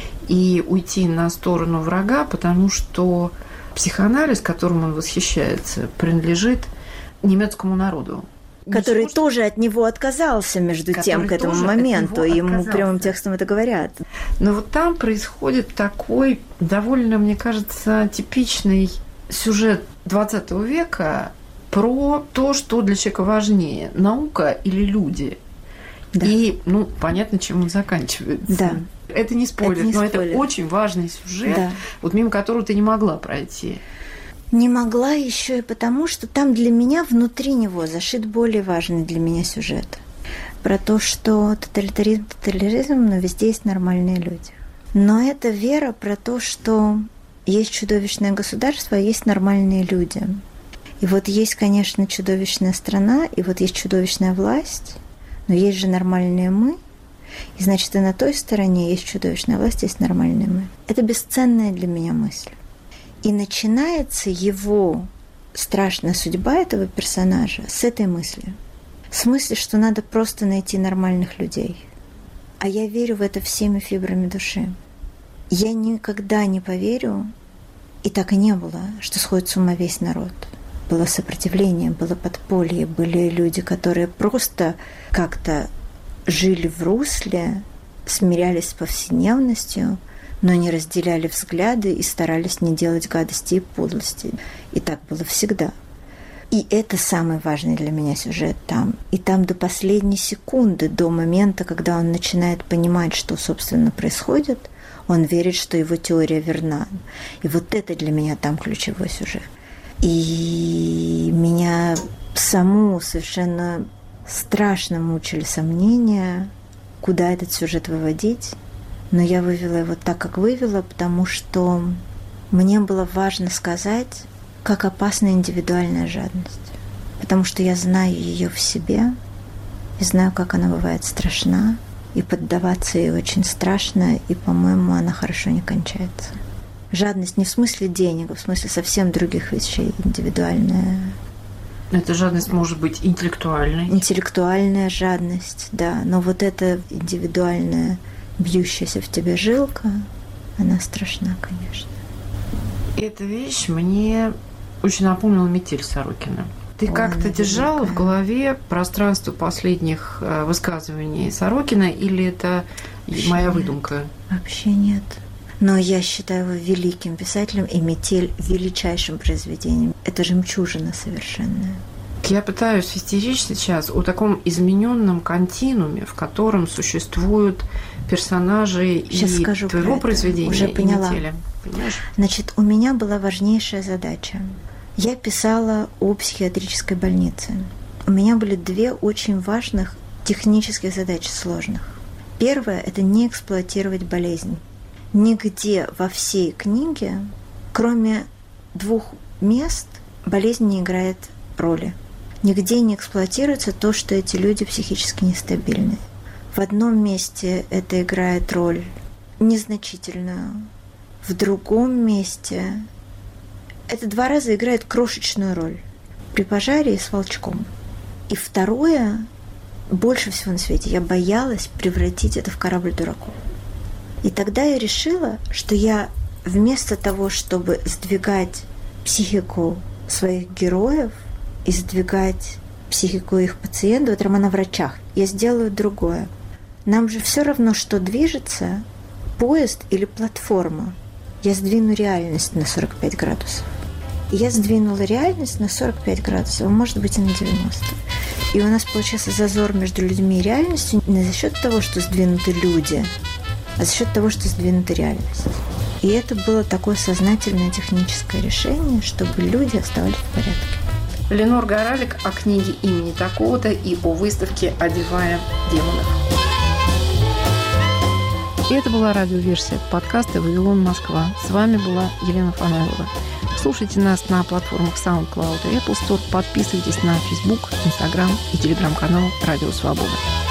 и уйти на сторону врага, потому что психоанализ, которым он восхищается, принадлежит немецкому народу. Который Ничего, тоже от него отказался, между тем, к этому моменту. Ему отказался. Прямым текстом это говорят. Но вот там происходит такой довольно, мне кажется, типичный сюжет двадцатого века про то, что для человека важнее – наука или люди. Да. И, ну, понятно, чем он заканчивается. Да. Это не спойлер, это не но спойлер. Это очень важный сюжет, да. вот мимо которого ты не могла пройти. Не могла еще и потому, что там для меня, внутри него, зашит более важный для меня сюжет. Про то, что тоталитаризм, тоталитаризм, но везде есть нормальные люди. Но это вера про то, что есть чудовищное государство, а есть нормальные люди. И вот есть, конечно, чудовищная страна, и вот есть чудовищная власть, но есть же нормальные мы. И значит, и на той стороне есть чудовищная власть, есть нормальные мы. Это бесценная для меня мысль. И начинается его страшная судьба этого персонажа с этой мысли. С мысли, что надо просто найти нормальных людей. А я верю в это всеми фибрами души. Я никогда не поверю, и так и не было, что сходит с ума весь народ. Было сопротивление, было подполье, были люди, которые просто как-то жили в русле, смирялись с повседневностью, но не разделяли взгляды и старались не делать гадости и подлости. И так было всегда. И это самый важный для меня сюжет там. И там до последней секунды, до момента, когда он начинает понимать, что, собственно, происходит, он верит, что его теория верна. И вот это для меня там ключевой сюжет. И меня саму совершенно страшно мучили сомнения, куда этот сюжет выводить. Но я вывела его так, как вывела, потому что мне было важно сказать, как опасна индивидуальная жадность. Потому что я знаю ее в себе, и знаю, как она бывает страшна, и поддаваться ей очень страшно, и, по-моему, она хорошо не кончается. Жадность не в смысле денег, а в смысле совсем других вещей, индивидуальная. Эта жадность может быть интеллектуальной. Интеллектуальная жадность, да. Но вот эта индивидуальная, бьющаяся в тебе жилка, она страшна, конечно. Эта вещь мне очень напомнила «Метель» Сорокина. Ты Ой, как-то держала в голове пространство последних высказываний Сорокина, или это Вообще моя нет. выдумка? Вообще нет. Но я считаю его великим писателем, и «Метель» величайшим произведением. Это жемчужина совершенная. Я пытаюсь вести речь сейчас о таком измененном континууме, в котором существуют персонажи сейчас и скажу твоего произведения, уже и поняла. «Метели». Понимаешь? Значит, у меня была важнейшая задача. Я писала о психиатрической больнице. У меня были две очень важных технических задачи сложных. Первая – это не эксплуатировать болезнь. Нигде во всей книге, кроме двух мест, болезнь не играет роли. Нигде не эксплуатируется то, что эти люди психически нестабильны. В одном месте это играет роль незначительную, в другом месте это два раза играет крошечную роль. При пожаре и с волчком. И второе, больше всего на свете, я боялась превратить это в корабль дураков. И тогда я решила, что я вместо того, чтобы сдвигать психику своих героев и сдвигать психику их пациентов, это роман о врачах, я сделаю другое. Нам же все равно, что движется, поезд или платформа. Я сдвину реальность на сорок пять градусов. И я сдвинула реальность на сорок пять градусов, а может быть и на девяносто. И у нас получился зазор между людьми и реальностью не за счет того, что сдвинуты люди, а за счет того, что сдвинута реальность. И это было такое сознательное техническое решение, чтобы люди оставались в порядке. Ленор Горалик о книге имени такого-то и о выставке «Одевая демонов». И это была радиоверсия подкаста «Вавилон, Москва». С вами была Елена Фанайлова. Слушайте нас на платформах SoundCloud и Apple Store. Подписывайтесь на Facebook, Instagram и телеграм-канал «Радио Свобода».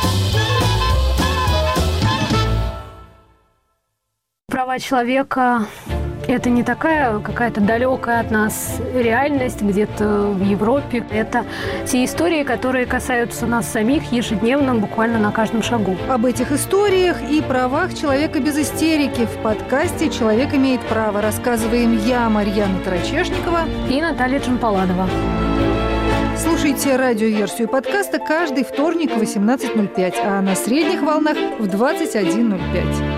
Права человека – это не такая какая-то далекая от нас реальность где-то в Европе. Это те истории, которые касаются нас самих ежедневно, буквально на каждом шагу. Об этих историях и правах человека без истерики в подкасте «Человек имеет право» рассказываем я, Марьяна Тарачешникова и Наталья Джампаладова. Слушайте радиоверсию подкаста каждый вторник в восемнадцать ноль пять, а на средних волнах в двадцать один ноль пять.